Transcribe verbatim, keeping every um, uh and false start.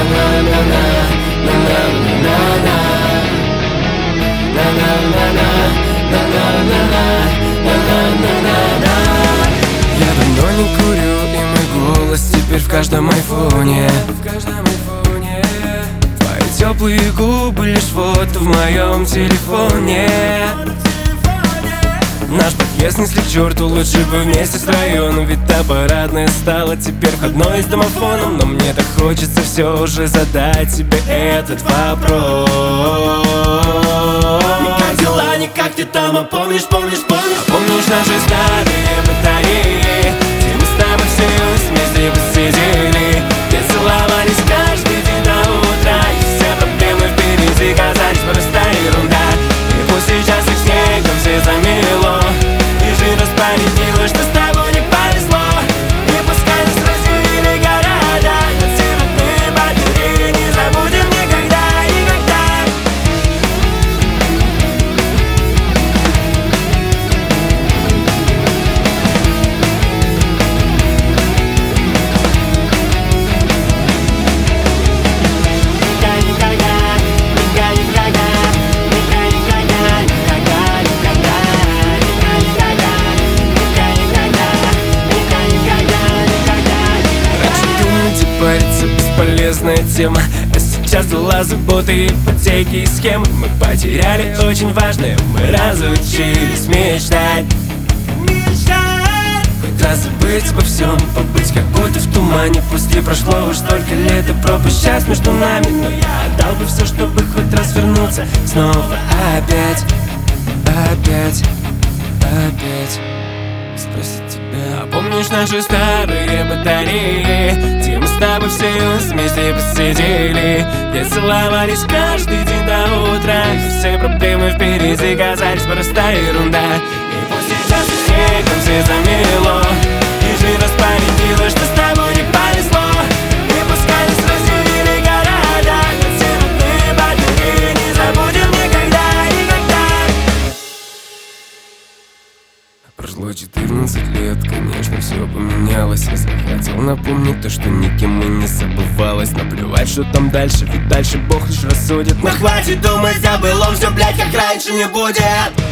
Я давно не курю, и мой голос теперь в каждом айфоне. Твои теплые губы лишь фото в моем телефоне. Наш подъезд несли к черту, лучше бы вместе втроем. Но ведь та парадная стала теперь входной с домофоном. Но мне так хочется все же задать тебе этот вопрос. И как дела, не как ты там, а помнишь, помнишь, помнишь? А помнишь наши старые батареи, где мы с тобой все вместе посидели, где целовались каждый день до утра, и все проблемы впереди казались просто ерунда. И пусть сейчас их снегом все замело, и жизнь распорядилась, что с тобой не повезло. И пускай нас разделили города, но все родные батареи не забудем никогда, никогда. Париться бесполезная тема, а сейчас дела, заботы, ипотеки и схемы. Мы потеряли очень важное, мы разучились мечтать. Хоть раз забыть обо всем, побыть как будто в тумане. Пусть и прошло уж столько лет, и пропасть между нами, но я отдал бы все, чтобы хоть раз вернуться снова опять, опять, опять. Спросить тебя, а помнишь наши старые батареи, где мы с тобой все вместе посидели, где целовались каждый день до утра, и все проблемы впереди казались просто ерунда. И пусть сейчас и снегом все замело, и жизнь распорядилась, что с тобой не повезло. И пускай нас разделили города, но все родные батареи не забудем никогда, никогда. Прошло четырнадцать лет, конечно, все поменялось. Я захотел напомнить то, что никем и не забывалось. Наплевать, что там дальше, ведь дальше Бог лишь рассудит. Но хватит думать о былом, все, блядь, как раньше не будет.